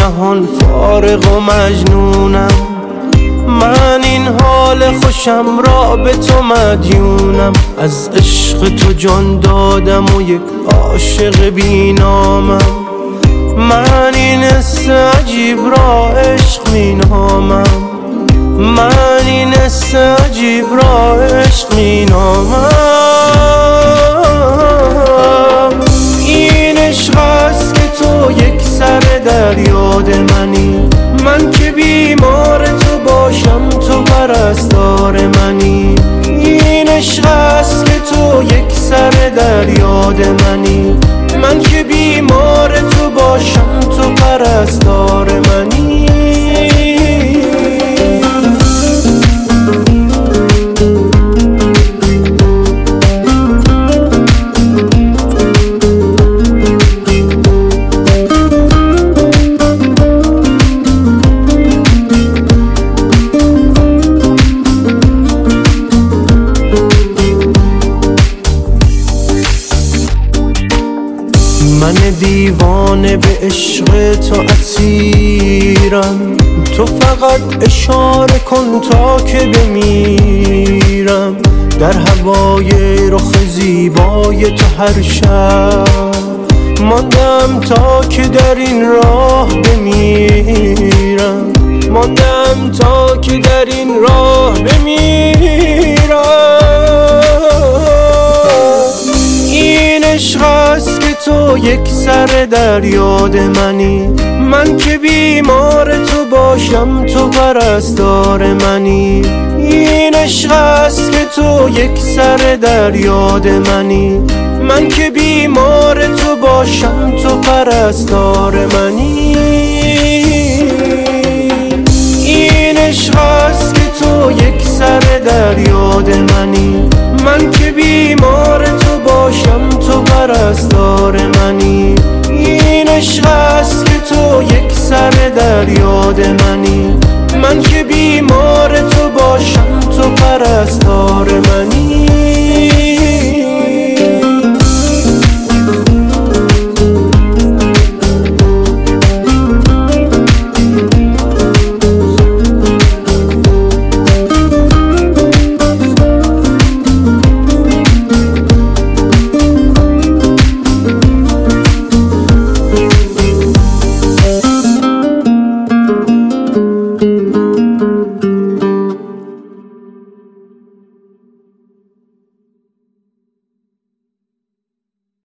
جهان فارغ و مجنونم. من این حال خوشم را به تو مدیونم. از عشق تو جان دادم و یک عاشق بی نامم. من این حس عجیب را عشق می نامم. من این حس عجیب را عشق می نامم. این عشق است که تو یک سر در یاد منی. من که بیمار تو باشم تو پرستار منی. این عشق است که تو یک سر در یاد منی. من که بیمار تو باشم تو پرستار منی. من دیوانه به عشق تو اسیرم. تو فقط اشاره کن تا که بمیرم. در هوای رخ زیبای تو هر شب ماندم تا که در این راه بمیرم. ماندم تا که در این راه بمیرم. این عشق است که تو یک سر در یاد منی. من که بیمار تو باشم تو پرستار منی. این عشق است که تو یک سر در یاد منی. من که بیمار تو باشم تو پرستار منی. این عشق است که تو یک سر در یاد منی. من که بیمار تو باشم تو پرستار منی. این عشق